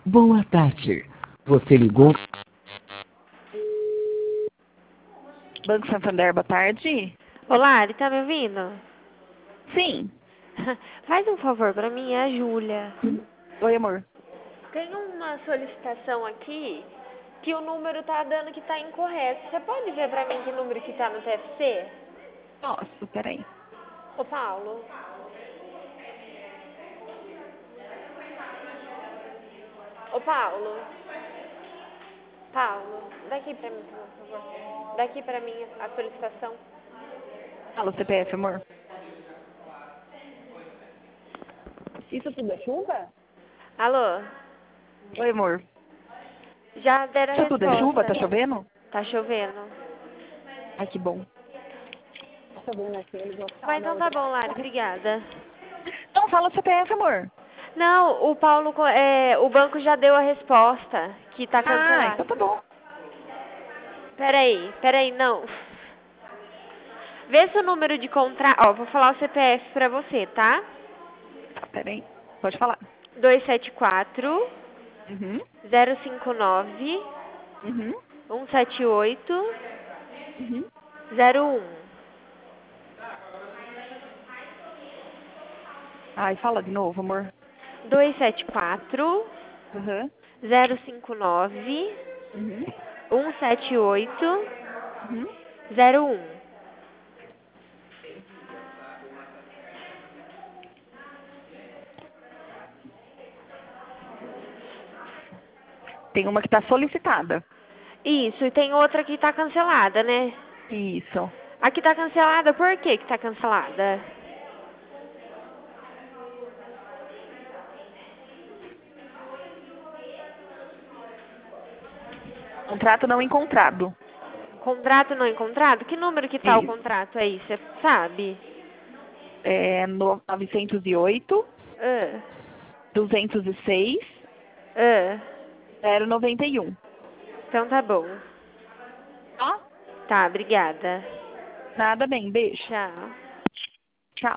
Boa tarde. Você ligou? Banco Santander, boa tarde. Olá, ele tá me ouvindo? Sim. Faz um favor pra mim, é a Júlia. Oi, amor. Tem uma solicitação aqui que o número tá dando que tá incorreto. Você pode ver pra mim que número que tá no TFC? Posso, peraí. Ô, Paulo. Ô, Paulo. Paulo, daqui pra mim, por favor. Daqui pra mim a solicitação. Fala o CPF, amor. Isso tudo é chuva? Alô? Oi, amor. Já deram a Isso tudo é chuva? Tá resposta. chovendo? Tá chovendo. Ai, que bom. Tá chovendo aqui, eles vão ficar Mas então tá bom, Lari, obrigada. Não, fala o CPF, amor. Não, o Paulo, o banco já deu a resposta, que tá Ah, cancelado. então tá bom. Peraí, não. Vê se o número de contrato, ó, vou falar o CPF pra você, tá? Tá, peraí. Pode falar. 274 Uhum. 059 Uhum. 178 Uhum. 01. Ai, fala de novo, amor. 274 Uhum. 059 Uhum. 178 Uhum. 01. Tem uma que tá solicitada. Isso, e tem outra que tá cancelada, né? Isso. A que tá cancelada, por que tá cancelada? Contrato não encontrado. Contrato não encontrado? Que número que tá o Isso. contrato aí, você sabe? É 908 Ah, 206 ah. 091. Então tá bom. Tá? Tá, obrigada. Nada bem, beijo. Tchau.